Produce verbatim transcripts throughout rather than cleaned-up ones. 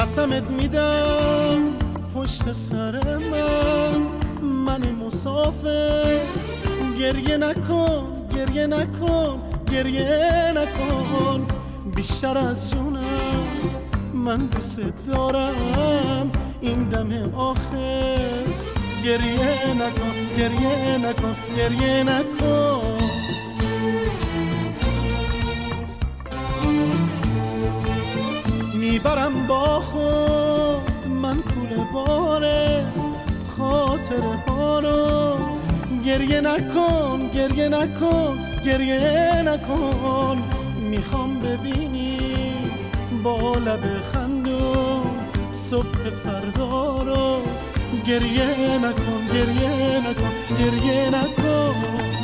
قسمت میدم پشت سر من من مسافر، گریه نکن گریه نکن گریه نکن، بیشتر از جونم من دوست دارم این دم آخر، گریه نکن گریه نکن گریه نکن. میبرم با خود من کوله باره خاطره ها رو، گریه نکن گریه نکن گریه نکن، میخوام ببینی با لب خندون صبح فردا رو، گریه نکن گریه نکن گریه نکن.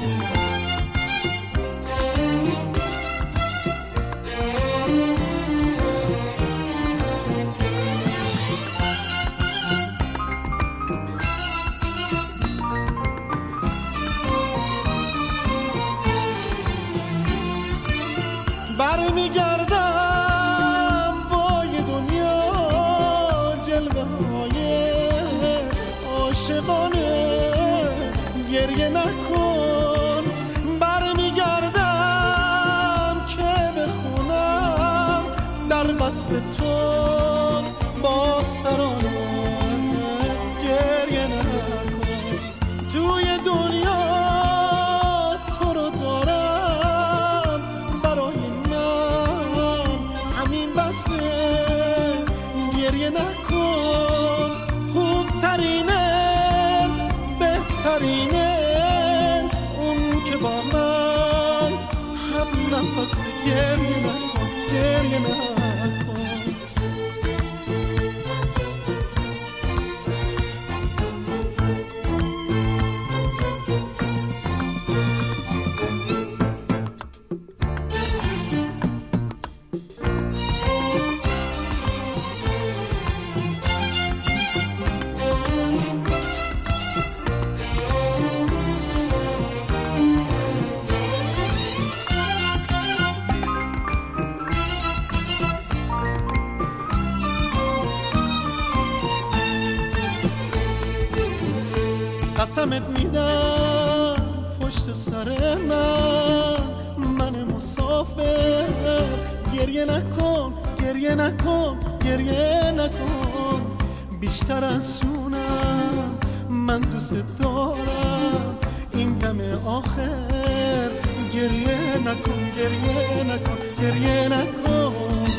برمیگردم با یه دنیا جلوه های عاشقانه، گریه نکن، برمیگردم که بخونم در وصف تو با سرانه، گریه نکن، توی دنیا تو رو دارم برای گریه نکن، خوبترینه بهترینه اون که با من هم نفس، گریه نکن گریه نکن. قسمت میدم پشت سر من من مسافر، گریه نکن گریه نکن گریه نکن، بیشتر از جونم من دوست دارم این دم آخر، گریه نکن گریه نکن گریه نکن.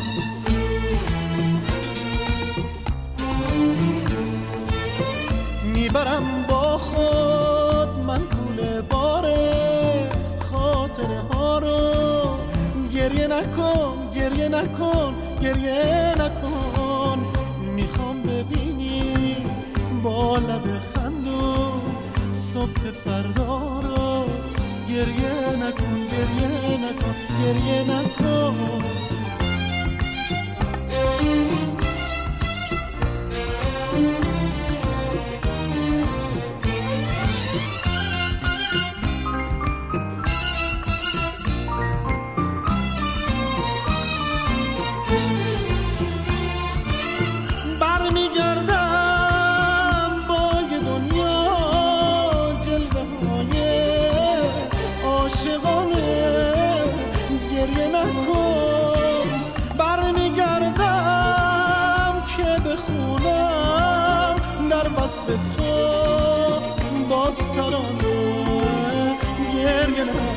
میبرم با خود من کوله باره خاطره ها رو، گریه نکن گریه نکن گریه نکن، میخوام ببینی با لب خندون صبح فردا رو، گریه نکن گریه نکن گریه نکن. برمیگردم با یه دنیا جلوه های عاشقانه، گریه نکن، برمیگردم که بخونم در وصف تو باز ترانه، گریه نکن.